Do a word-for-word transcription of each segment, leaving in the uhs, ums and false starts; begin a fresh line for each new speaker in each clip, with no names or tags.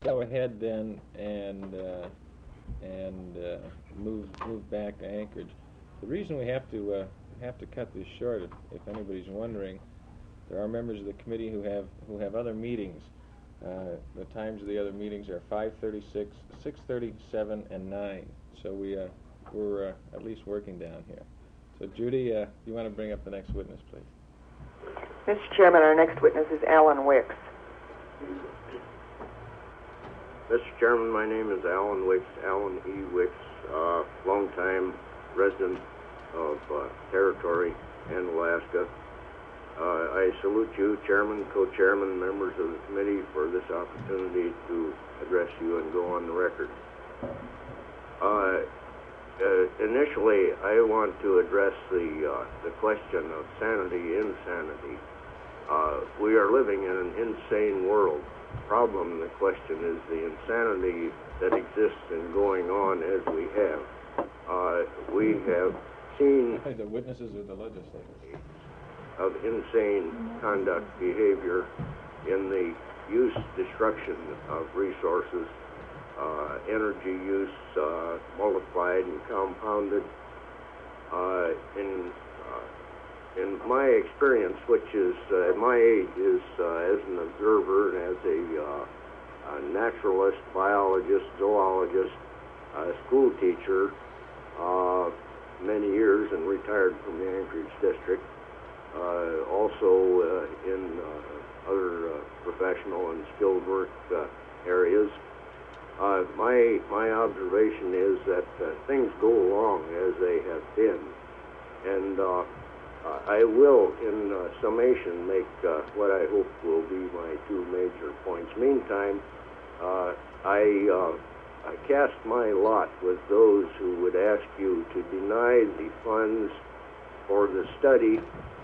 go ahead then and uh, and uh, move move back to Anchorage. The reason we have to uh, have to cut this short, if, if anybody's wondering, there are members of the committee who have who have other meetings. Uh, the times of the other meetings are five thirty-six, six thirty, seven, and nine. So we uh, we're uh, at least working down here. So Judy, uh, you want to bring up the next witness, please?
Mister Chairman, our next witness is Alan Wicks.
Mister Chairman, my name is Alan Wicks, Alan E. Wicks, uh, longtime resident of uh, Territory and Alaska. Uh, I salute you, Chairman, Co-Chairman, members of the committee, for this opportunity to address you and go on the record. Uh, uh, initially, I want to address the uh, the question of sanity, insanity. Uh, we are living in an insane world. The problem, the question is the insanity that exists in going on as we have. Uh, we have seen
the witnesses or the legislators
of insane conduct, behavior in the use, destruction of resources, uh, energy use uh, multiplied and compounded. Uh, in uh, in my experience, which is uh, at my age, is uh, as an observer and as a, uh, a naturalist, biologist, zoologist, uh, school teacher, uh, many years, and retired from the Anchorage district. Uh, also uh, in uh, other uh, professional and skilled work uh, areas. Uh, my my observation is that uh, things go along as they have been, and uh, I will, in uh, summation, make uh, what I hope will be my two major points. Meantime, uh, I, uh, I cast my lot with those who would ask you to deny the funds for the study.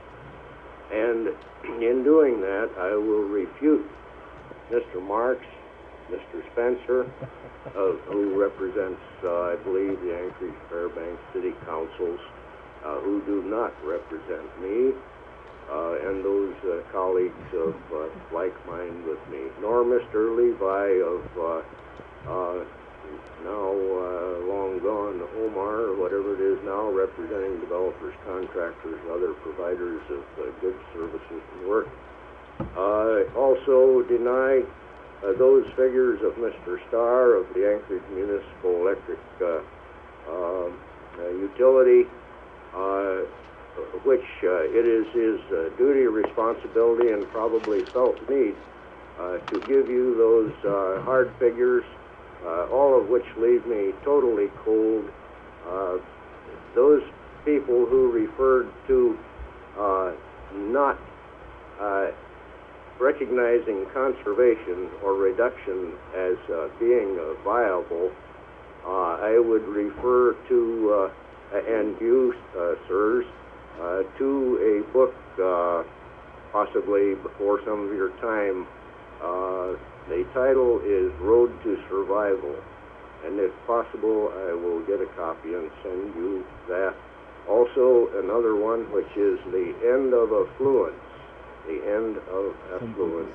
And in doing that, I will refute Mister Marks, Mister Spencer, uh, who represents, uh, I believe, the Anchorage Fairbanks City Councils, uh, who do not represent me, uh, and those uh, colleagues of uh, like mind with me, nor Mister Levi of uh, uh, now uh, long gone Omar, or whatever it is now, representing developers, contractors, other providers of uh, goods, services, and work. Uh, also deny uh, those figures of Mister Starr of the Anchorage Municipal Electric uh, uh, uh, Utility, uh, which uh, it is his uh, duty, responsibility, and probably felt need uh, to give you those uh, hard figures, Uh, all of which leave me totally cold. Uh, those people who referred to uh, not uh, recognizing conservation or reduction as uh, being uh, viable, uh, I would refer to, uh, and you, uh, sirs, uh, to a book, uh, possibly before some of your time. Uh, The title is Road to Survival, and if possible, I will get a copy and send you that. Also, another one, which is The End of Affluence, The End of Affluence.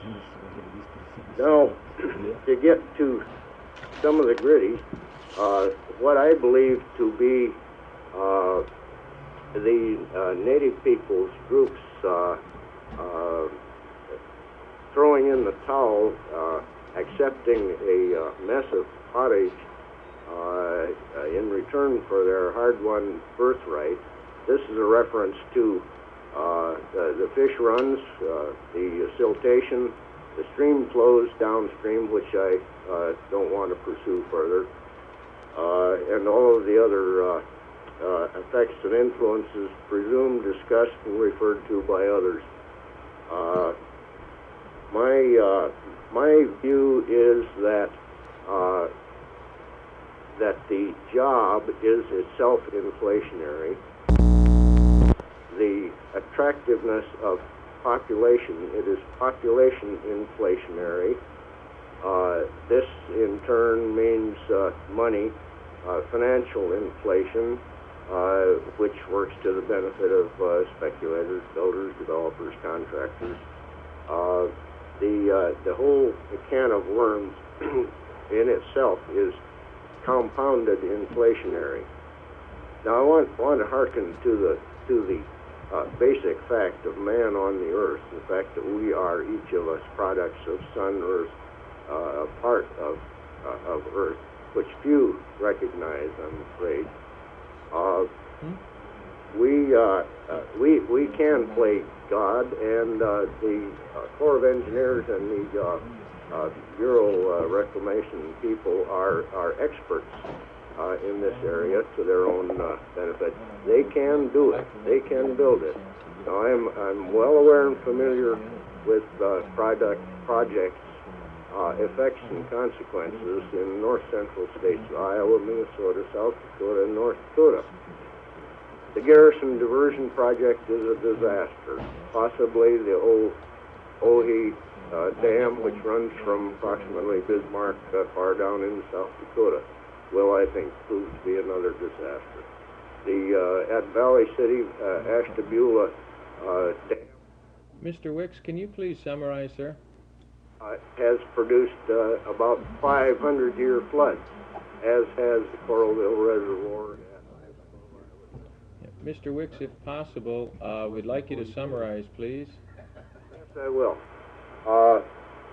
Now, to get to some of the gritty, uh, what I believe to be uh, the uh, Native Peoples groups uh, uh, throwing in the towel, uh, accepting a uh, mess of pottage uh, uh, in return for their hard-won birthright. This is a reference to uh, the, the fish runs, uh, the siltation, the stream flows downstream, which I uh, don't want to pursue further, uh, and all of the other uh, uh, effects and influences presumed, discussed, and referred to by others. Uh, My uh, my view is that uh, that the job is itself inflationary. The attractiveness of population, it is population inflationary. Uh, this in turn means uh, money, uh, financial inflation, uh, which works to the benefit of uh, speculators, builders, developers, contractors. Uh, the uh, the whole can of worms in itself is compounded inflationary. Now I want want to hearken to the to the uh, basic fact of man on the earth, the fact that we are each of us products of sun, earth, uh, a part of uh, of earth, which few recognize, I'm afraid. Uh,
hmm?
We uh, uh, we we can play God, and uh, the uh, Corps of Engineers and the uh, uh, Bureau uh, Reclamation people are are experts uh, in this area to their own uh, benefit. They can do it. They can build it. Now I'm I'm well aware and familiar with uh, product projects, uh, effects and consequences in north central states of Iowa, Minnesota, South Dakota, and North Dakota. The Garrison Diversion Project is a disaster. Possibly the old Ohi uh, Dam, which runs from approximately Bismarck uh, far down in South Dakota, will, I think, prove to be another disaster. The uh, at Valley City, uh, Ashtabula uh, Dam.
Mister Wicks, can you please summarize, sir?
Uh, has produced uh, about five hundred year floods, as has the Coralville Reservoir.
Mister Wicks, if possible, uh, we'd like you to summarize, please.
Yes, I will. Uh,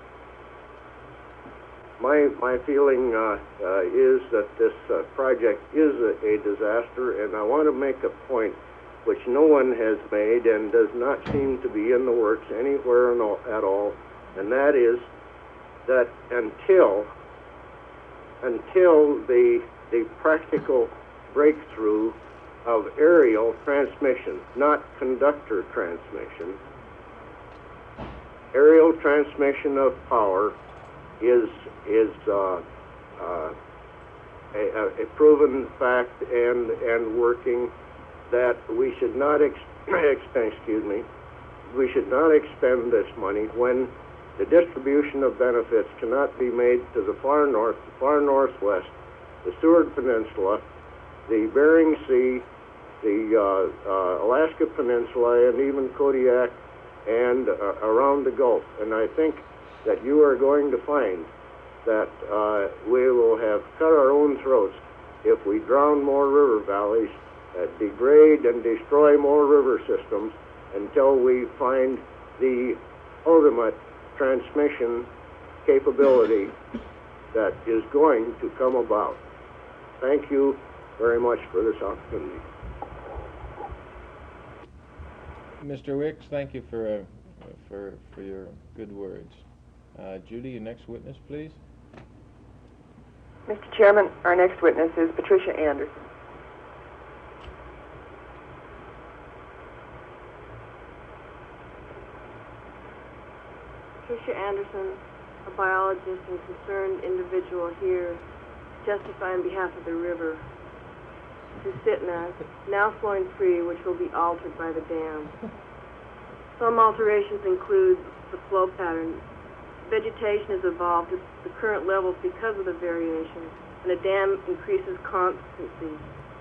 my my feeling uh, uh, is that this uh, project is a, a disaster, and I want to make a point which no one has made and does not seem to be in the works anywhere at all, and that is that until until the the practical breakthrough of aerial transmission, not conductor transmission. Aerial transmission of power is is uh, uh, a, a proven fact and and working that we should not ex expend. Excuse me. We should not expend this money when the distribution of benefits cannot be made to the far north, the far northwest, the Seward Peninsula, the Bering Sea, the uh, uh, Alaska Peninsula, and even Kodiak, and uh, around the Gulf. And I think that you are going to find that uh, we will have cut our own throats if we drown more river valleys, uh, degrade and destroy more river systems until we find the ultimate transmission capability that is going to come about. Thank you very much for this opportunity.
Mister Wicks, thank you for uh, for for your good words. Uh, Judy, your next witness, please.
Mister Chairman, our next witness is Patricia Anderson.
Patricia Anderson, a biologist and concerned individual here, to testify on behalf of the river Susitna, now flowing free, which will be altered by the dam. Some alterations include the flow pattern. Vegetation has evolved to the current levels because of the variation, and the dam increases constancy.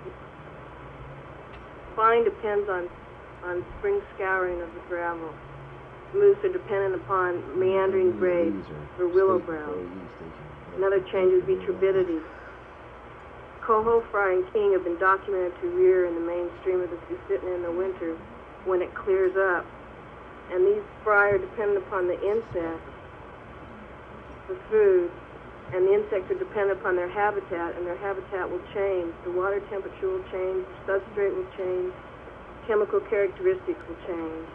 Flying depends on, on spring scouring of the gravel. Moves are dependent upon meandering grades or willow browse. Another change would be turbidity. Coho, Fry, and King have been documented to rear in the main stream of the Susitna in the winter when it clears up. And these fry are dependent upon the insects for food, and the insects are dependent upon their habitat, and their habitat will change. The water temperature will change, the substrate will change, chemical characteristics will change.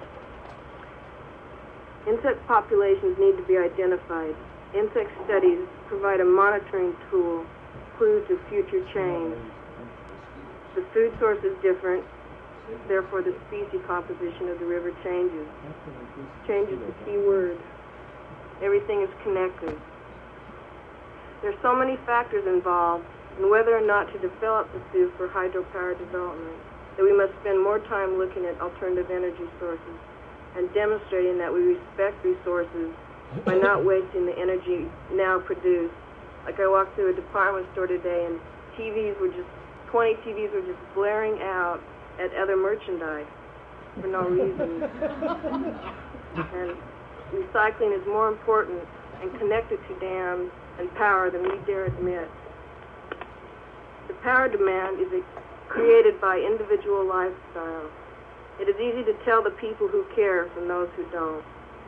Insect populations need to be identified. Insect studies provide a monitoring tool, clues to future change. The food source is different, therefore the species composition of the river changes. Change is the key word. Everything is connected. There's so many factors involved in whether or not to develop the Sioux for hydropower development that we must spend more time looking at alternative energy sources and demonstrating that we respect resources by not wasting the energy now produced. Like I walked through a department store today and T Vs were just, twenty T Vs were just blaring out at other merchandise for no reason. And recycling is more important and connected to dams and power than we dare admit. The power demand is a, created by individual lifestyle. It is easy to tell the people who care from those who don't.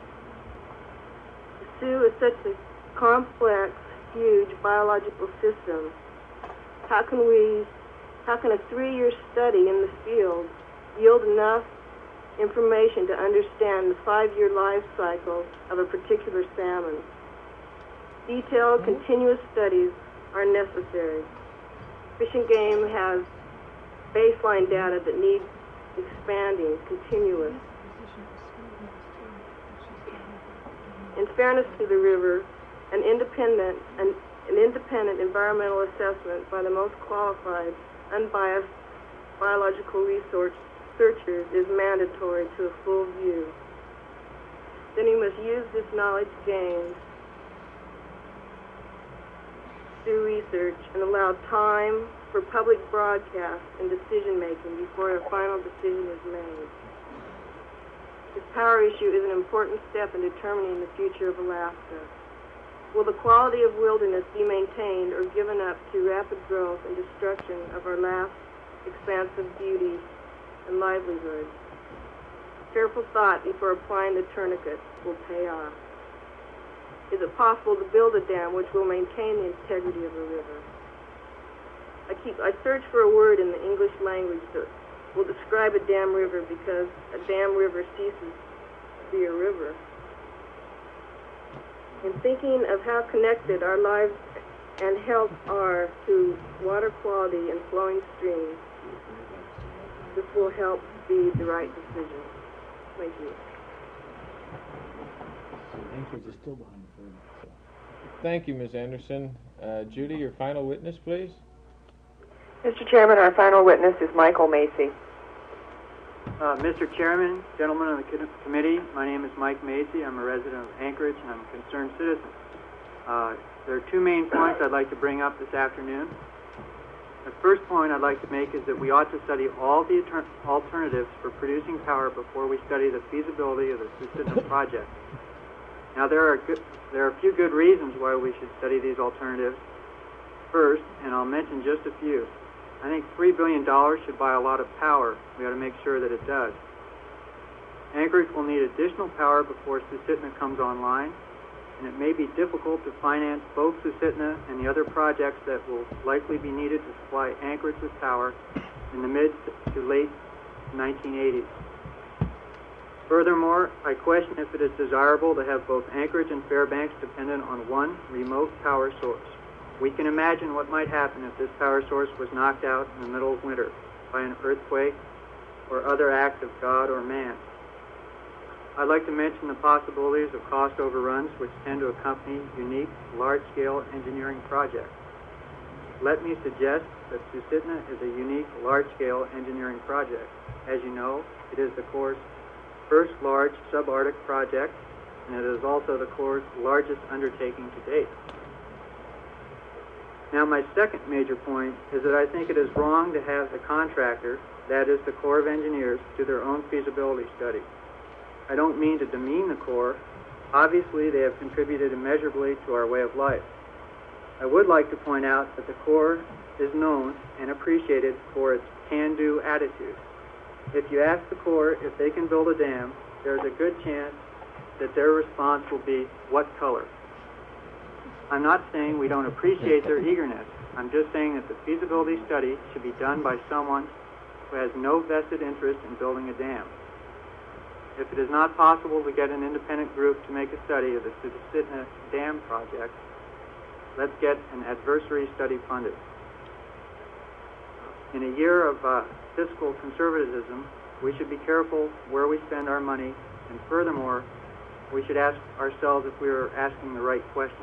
The Sioux is such a complex, huge biological system. How can we, how can a three-year study in the field yield enough information to understand the five-year life cycle of a particular salmon? Detailed, continuous studies are necessary. Fish and Game has baseline data that needs expanding, continuous. In fairness to the river, an independent, an, an independent environmental assessment by the most qualified, unbiased biological resource searchers is mandatory to a full view. Then we must use this knowledge gained through research and allow time for public broadcast and decision-making before a final decision is made. This power issue is an important step in determining the future of Alaska. Will the quality of wilderness be maintained or given up to rapid growth and destruction of our last expansive beauty and livelihood? Careful thought before applying the tourniquet will pay off. Is it possible to build a dam which will maintain the integrity of a river? I keep I search for a word in the English language that will describe a dam river, because a dam river ceases to be a river. In thinking of how connected our lives and health are to water quality and flowing streams, this will help be the right decision. Thank you.
Anchorage is still behind the curve. So.
Thank you, Miz Anderson. Uh, Judy, your final witness, please.
Mister Chairman, our final witness is Michael Macy.
Uh, Mister Chairman, gentlemen of the committee, my name is Mike Macy. I'm a resident of Anchorage, and I'm a concerned citizen. Uh, there are two main points I'd like to bring up this afternoon. The first point I'd like to make is that we ought to study all the alternatives for producing power before we study the feasibility of the Susitna project. Now, there are good, there are a few good reasons why we should study these alternatives. First, and I'll mention just a few, I think three billion dollars should buy a lot of power. We ought to make sure that it does. Anchorage will need additional power before Susitna comes online, and it may be difficult to finance both Susitna and the other projects that will likely be needed to supply Anchorage with power in the mid to late nineteen eighties. Furthermore, I question if it is desirable to have both Anchorage and Fairbanks dependent on one remote power source. We can imagine what might happen if this power source was knocked out in the middle of winter by an earthquake or other act of God or man. I'd like to mention the possibilities of cost overruns which tend to accompany unique, large-scale engineering projects. Let me suggest that Susitna is a unique, large-scale engineering project. As you know, it is the Corps' first large subarctic project, and it is also the Corps' largest undertaking to date. Now, my second major point is that I think it is wrong to have the contractor, that is the Corps of Engineers, do their own feasibility study. I don't mean to demean the Corps. Obviously, they have contributed immeasurably to our way of life. I would like to point out that the Corps is known and appreciated for its can-do attitude. If you ask the Corps if they can build a dam, there's a good chance that their response will be, "What color?" I'm not saying we don't appreciate their eagerness. I'm just saying that the feasibility study should be done by someone who has no vested interest in building a dam. If it is not possible to get an independent group to make a study of the Susitna Dam project, let's get an adversary study funded. In a year of uh, fiscal conservatism, we should be careful where we spend our money, and furthermore, we should ask ourselves if we are asking the right questions.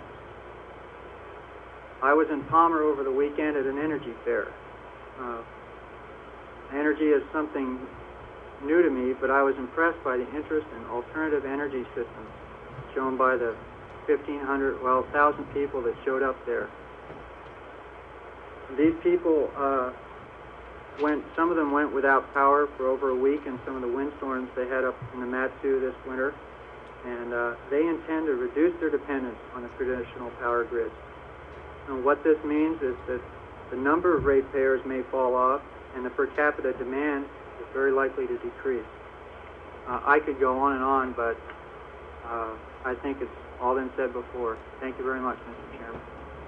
I was in Palmer over the weekend at an energy fair. Uh, energy is something new to me, but I was impressed by the interest in alternative energy systems shown by the fifteen hundred, well, one thousand people that showed up there. These people uh, went, some of them went without power for over a week in some of the windstorms they had up in the Mat-Su this winter. and uh, they intend to reduce their dependence on the traditional power grid. And what this means is that the number of ratepayers may fall off, and the per capita demand is very likely to decrease. Uh, I could go on and on, but uh, I think it's all been said before. Thank you very much, Mister Chairman.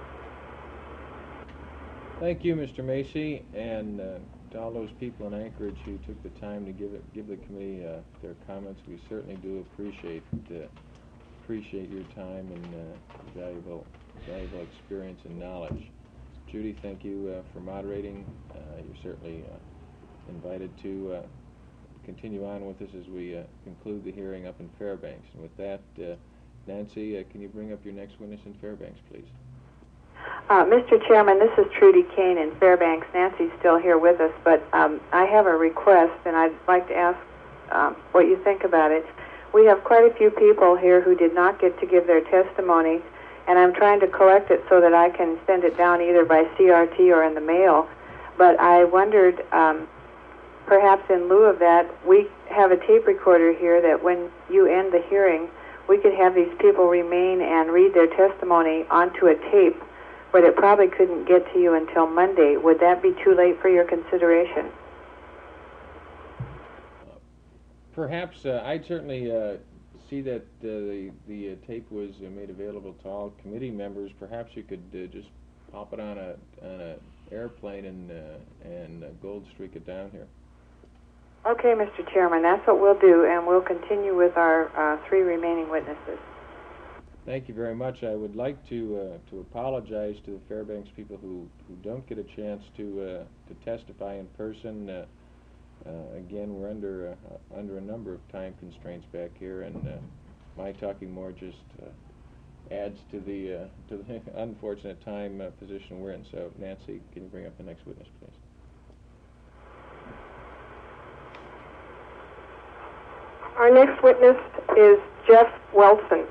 Thank you, Mister Macy, and uh, to all those people in Anchorage who took the time to give it, give the committee uh, their comments. We certainly do appreciate uh, appreciate your time and uh, valuable valuable experience and knowledge. Judy, thank you uh, for moderating. Uh, you're certainly uh, invited to uh, continue on with us as we uh, conclude the hearing up in Fairbanks. And with that, uh, Nancy, uh, can you bring up your next witness in Fairbanks, please?
Uh, Mister Chairman, this is Trudy Kane in Fairbanks. Nancy's still here with us, but um, I have a request, and I'd like to ask um, what you think about it. We have quite a few people here who did not get to give their testimony, and I'm trying to collect it so that I can send it down either by C R T or in the mail. But I wondered, um, perhaps in lieu of that, we have a tape recorder here that when you end the hearing, we could have these people remain and read their testimony onto a tape, but it probably couldn't get to you until Monday. Would that be too late for your consideration?
Perhaps uh, I'd certainly uh, see that uh, the, the uh, tape was uh, made available to all committee members. Perhaps you could uh, just pop it on a on a airplane and uh, and uh, gold streak it down here.
Okay, Mister Chairman, that's what we'll do, and we'll continue with our uh, three remaining witnesses.
Thank you very much. I would like to uh, to apologize to the Fairbanks people who, who don't get a chance to uh, to testify in person. Uh, uh, again, we're under uh, under a number of time constraints back here, and uh, my talking more just uh, adds to the uh, to the unfortunate time uh, position we're in. So, Nancy, can you bring up the next witness, please?
Our next witness is Jeff Welton.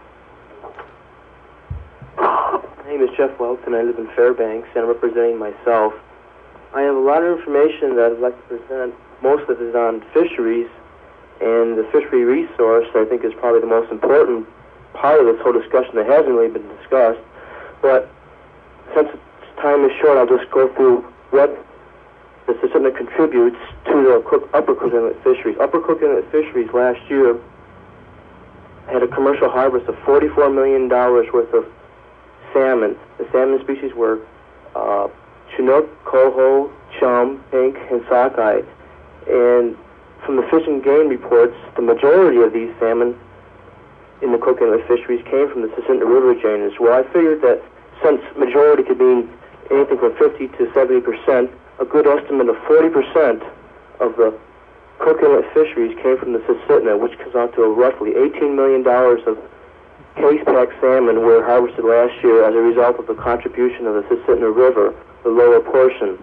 My name is Jeff Welton. I live in Fairbanks, and I'm representing myself. I have a lot of information that I'd like to present. Most of it is on fisheries, and the fishery resource, I think, is probably the most important part of this whole discussion that hasn't really been discussed. But since time is short, I'll just go through what the Susitna contributes to the Cook, Upper Cook Inlet fisheries. Upper Cook Inlet fisheries last year had a commercial harvest of forty-four million dollars worth of salmon. The salmon species were uh, Chinook, coho, chum, pink, and sockeye. And from the Fish and Game reports, the majority of these salmon in the Cook Inlet fisheries came from the Susitna River drainage. Well, I figured that since majority could mean anything from fifty to seventy percent, a good estimate of forty percent of the Cook Inlet fisheries came from the Susitna, which comes out to roughly eighteen million dollars of case-packed salmon were harvested last year as a result of the contribution of the Susitna River, the lower portion.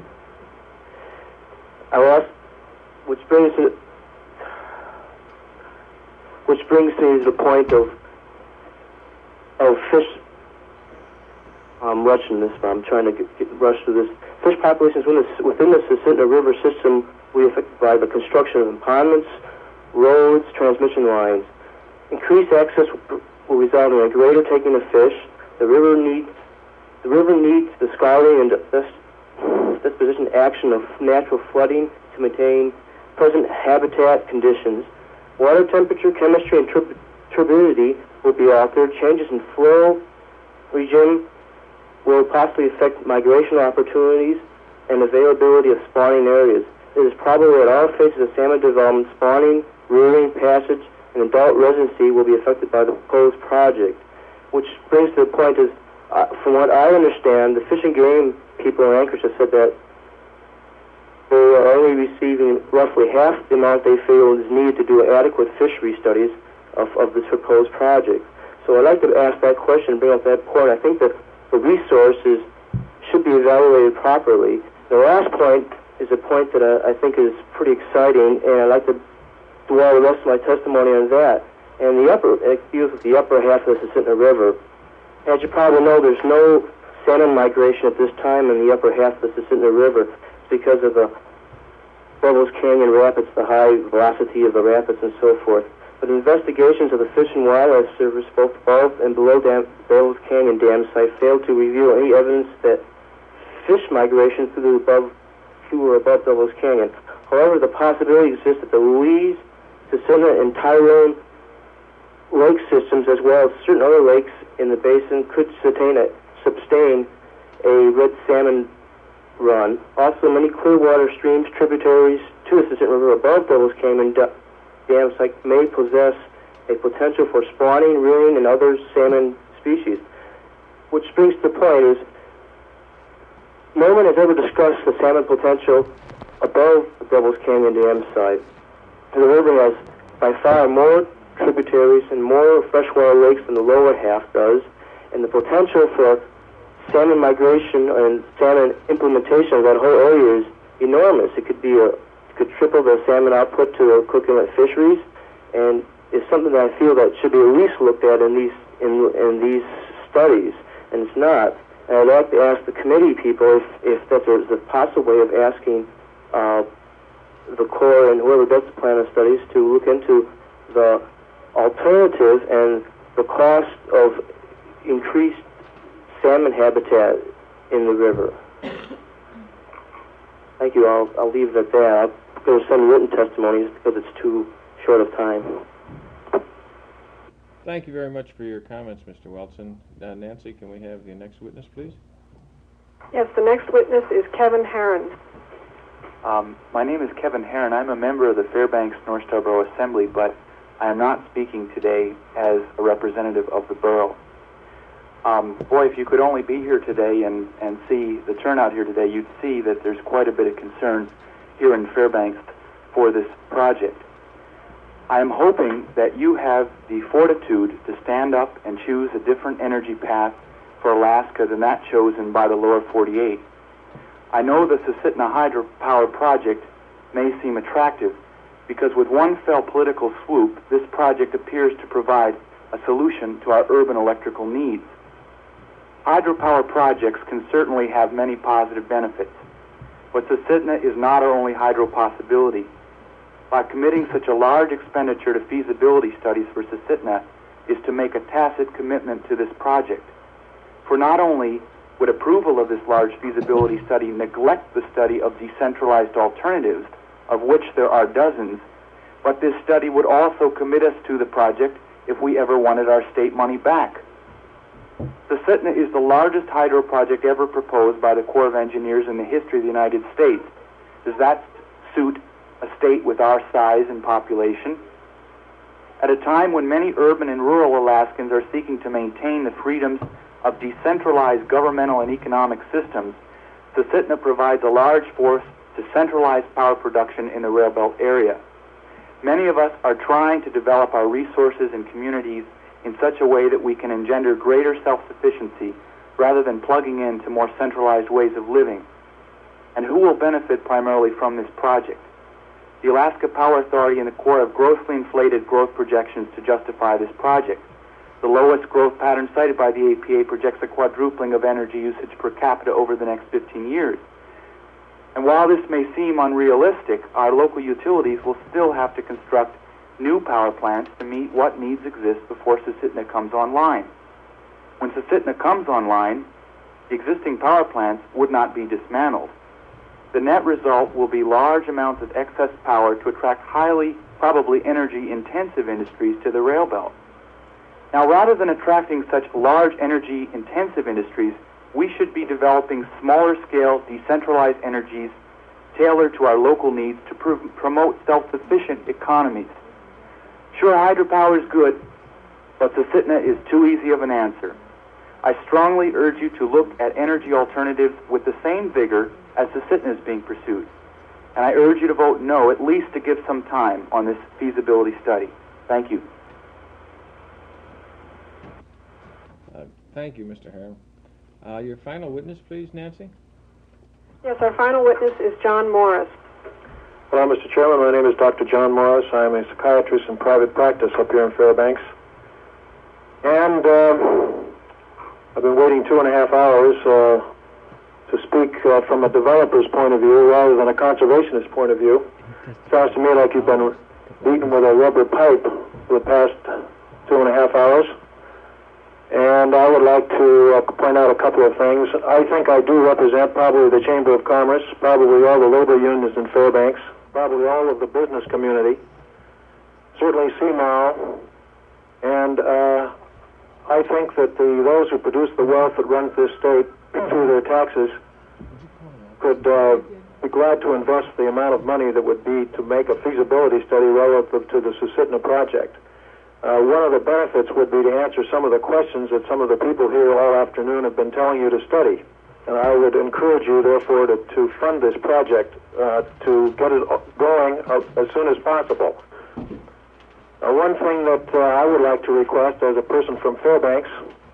I lost, which brings it, which brings me to the point of of fish. I'm rushing this, but I'm trying to get, get rush through this. Fish populations within the, within the Susitna River system will be affected by the construction of impoundments, roads, transmission lines. Increased access will, will result in a greater taking of fish. The river needs the river needs the scouring and dis- disposition action of natural flooding to maintain present habitat conditions. Water temperature, chemistry, and tur- turbidity will be altered. Changes in flow regime will possibly affect migration opportunities and availability of spawning areas. It is probable that all phases of salmon development, spawning, rearing, passage, and adult residency will be affected by the proposed project. Which brings to the point is, uh, from what I understand, the Fish and Game people in Anchorage have said that they are only receiving roughly half the amount they feel is needed to do adequate fishery studies of, of this proposed project. So I'd like to ask that question and bring up that point. I think that the resources should be evaluated properly. The last point is a point that I, I think is pretty exciting, and I'd like to dwell the rest of my testimony on that. And the upper, it deals with the upper half of the Susitna River. As you probably know, there's no salmon migration at this time in the upper half of the Susitna River because of the Bubbles Canyon rapids, the high velocity of the rapids, and so forth. but investigations of the Fish and Wildlife Service, both above and below Dam- Devil's Canyon Dam site, failed to reveal any evidence that fish migration through the above, through or above Devil's Canyon. However, the possibility exists that the Louise, Susitna, and Tyrone lake systems, as well as certain other lakes in the basin, could sustain a, sustain a red salmon run. Also, many clear water streams, tributaries to the Susitna River above Devil's Canyon Dam site may possess a potential for spawning, rearing, and other salmon species. Which brings to the point is, no one has ever discussed the salmon potential above the Devil's Canyon Dam site. The river has by far more tributaries and more freshwater lakes than the lower half does, and the potential for salmon migration and salmon implementation of that whole area is enormous. It could be a, it could triple the salmon output to the Cook Inlet fisheries, and it's something that I feel that should be at least looked at in these in in these studies, and it's not. And I'd like to ask the committee people if if that there's a possible way of asking uh, the Corps and whoever does the plan of studies to look into the alternative and the cost of increased salmon habitat in the river. Thank you. I'll, I'll leave it at that. I'm going to send written testimonies because it's too short of time.
Thank you very much for your comments, Mister Weltzin. Uh, Nancy, can we have the next witness, please?
Yes, the next witness is Kevin Herron.
Um, my name is Kevin Herron. I'm a member of the Fairbanks North Starborough Assembly, but I am not speaking today as a representative of the borough. Um, boy, if you could only be here today and, and see the turnout here today, you'd see that there's quite a bit of concern here in Fairbanks for this project. I am hoping that you have the fortitude to stand up and choose a different energy path for Alaska than that chosen by the lower forty-eight. I know the Susitna hydropower project may seem attractive because with one fell political swoop, this project appears to provide a solution to our urban electrical needs. Hydropower projects can certainly have many positive benefits, but Susitna is not our only hydro possibility. By committing such a large expenditure to feasibility studies for Susitna is to make a tacit commitment to this project. For not only would approval of this large feasibility study neglect the study of decentralized alternatives, of which there are dozens, but this study would also commit us to the project if we ever wanted our state money back. Susitna is the largest hydro project ever proposed by the Corps of Engineers in the history of the United States. Does that suit a state with our size and population? At a time when many urban and rural Alaskans are seeking to maintain the freedoms of decentralized governmental and economic systems, Susitna provides a large force to centralize power production in the rail belt area. Many of us are trying to develop our resources and communities in such a way that we can engender greater self-sufficiency rather than plugging into more centralized ways of living. And who will benefit primarily from this project? The Alaska Power Authority and the Corps have grossly inflated growth projections to justify this project. The lowest growth pattern cited by the A P A projects a quadrupling of energy usage per capita over the next fifteen years. And while this may seem unrealistic, our local utilities will still have to construct new power plants to meet what needs exist before Susitna comes online. When Susitna comes online, the existing power plants would not be dismantled. The net result will be large amounts of excess power to attract highly, probably energy-intensive industries to the rail belt. Now, rather than attracting such large energy-intensive industries, we should be developing smaller-scale, decentralized energies tailored to our local needs to pr- promote self-sufficient economies. Sure, hydropower is good, but Susitna is too easy of an answer. I strongly urge you to look at energy alternatives with the same vigor as Susitna is being pursued. And I urge you to vote no, at least to give some time on this feasibility study. Thank you.
Uh, thank you, Mister Herron. Uh, your final witness, please, Nancy?
Yes, our final witness is John Morris.
Hello, Mister Chairman. My name is Doctor John Morris. I'm a psychiatrist in private practice up here in Fairbanks. And uh, I've been waiting two and a half hours uh, to speak uh, from a developer's point of view rather than a conservationist point of view. Sounds to me like you've been beaten with a rubber pipe for the past two and a half hours. And I would like to uh, point out a couple of things. I think I do represent probably the Chamber of Commerce, probably all the labor unions in Fairbanks, probably all of the business community, certainly C M A O, and uh, I think that the those who produce the wealth that runs this state through their taxes could uh, be glad to invest the amount of money that would be to make a feasibility study relative to the Susitna project. Uh, one of the benefits would be to answer some of the questions that some of the people here all afternoon have been telling you to study. And I would encourage you, therefore, to, to fund this project uh, to get it going uh, as soon as possible. Uh, one thing that uh, I would like to request as a person from Fairbanks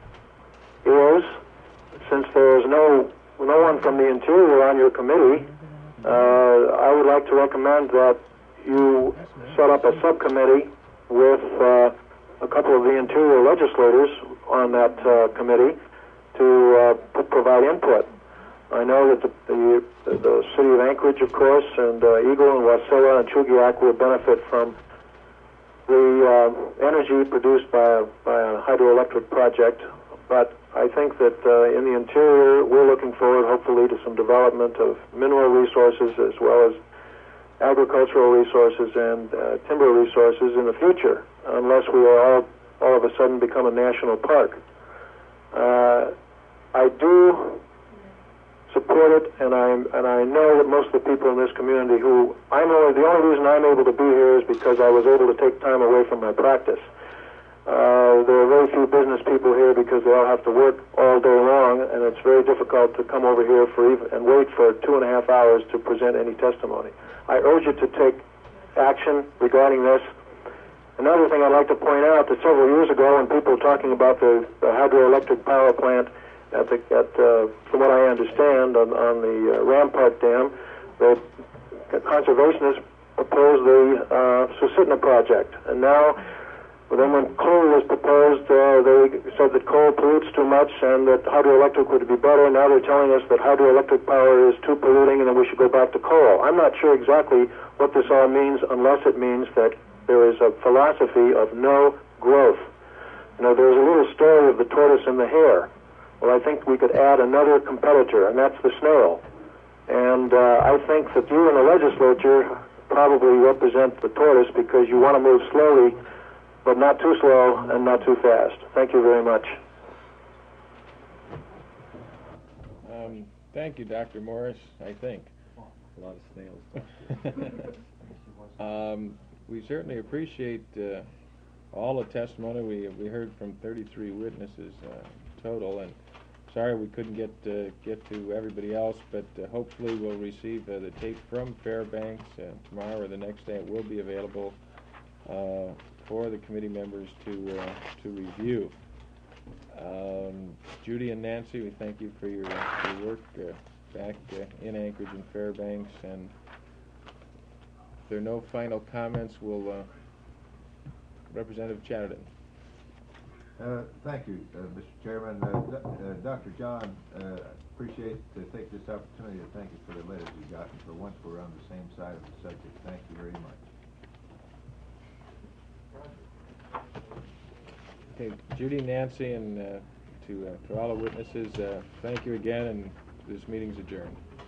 is, since there is no, no one from the Interior on your committee, uh, I would like to recommend that you set up a subcommittee with uh, a couple of the Interior legislators on that uh, committee to uh, p- provide input. I know that the, the, the city of Anchorage, of course, and uh, Eagle and Wasilla and Chugiak will benefit from the uh, energy produced by a, by a hydroelectric project, but I think that uh, in the interior we're looking forward hopefully to some development of mineral resources as well as agricultural resources and uh, timber resources in the future, unless we are all, all of a sudden become a national park. Uh, I do support it, and I and I know that most of the people in this community who I'm only the only reason I'm able to be here is because I was able to take time away from my practice. Uh, there are very few business people here because they all have to work all day long, and it's very difficult to come over here for even, and wait for two and a half hours to present any testimony. I urge you to take action regarding this. Another thing I'd like to point out that several years ago, when people were talking about the, the hydroelectric power plant at the, at, uh, from what I understand, on, on the uh, Rampart Dam, the conservationists proposed the uh, Susitna project. And now, well, then when coal was proposed, uh, they said that coal pollutes too much and that hydroelectric would be better. Now they're telling us that hydroelectric power is too polluting and that we should go back to coal. I'm not sure exactly what this all means, unless it means that there is a philosophy of no growth. You know, there's a little story of the tortoise and the hare. Well, I think we could add another competitor, and that's the snail. And uh, I think that you in the legislature probably represent the tortoise because you want to move slowly, but not too slow and not too fast. Thank you very much.
Um, thank you, Doctor Morris, I think.
A lot of snails.
um, we certainly appreciate uh, all the testimony. We we heard from thirty-three witnesses uh, total, and sorry we couldn't get uh, get to everybody else, but uh, hopefully we'll receive uh, the tape from Fairbanks uh, tomorrow or the next day. It will be available uh, for the committee members to uh, to review. Um, Judy and Nancy, we thank you for your, your work uh, back uh, in Anchorage and Fairbanks, and if there are no final comments, will uh, Representative Chatterton.
Uh, thank you, uh, Mister Chairman. Uh, uh, Doctor John, uh, appreciate to take this opportunity to thank you for the letters you got. And for once, we're on the same side of the subject. Thank you very much.
Okay, Judy, Nancy, and uh, to uh, to all the witnesses, uh, thank you again, and this meeting's adjourned.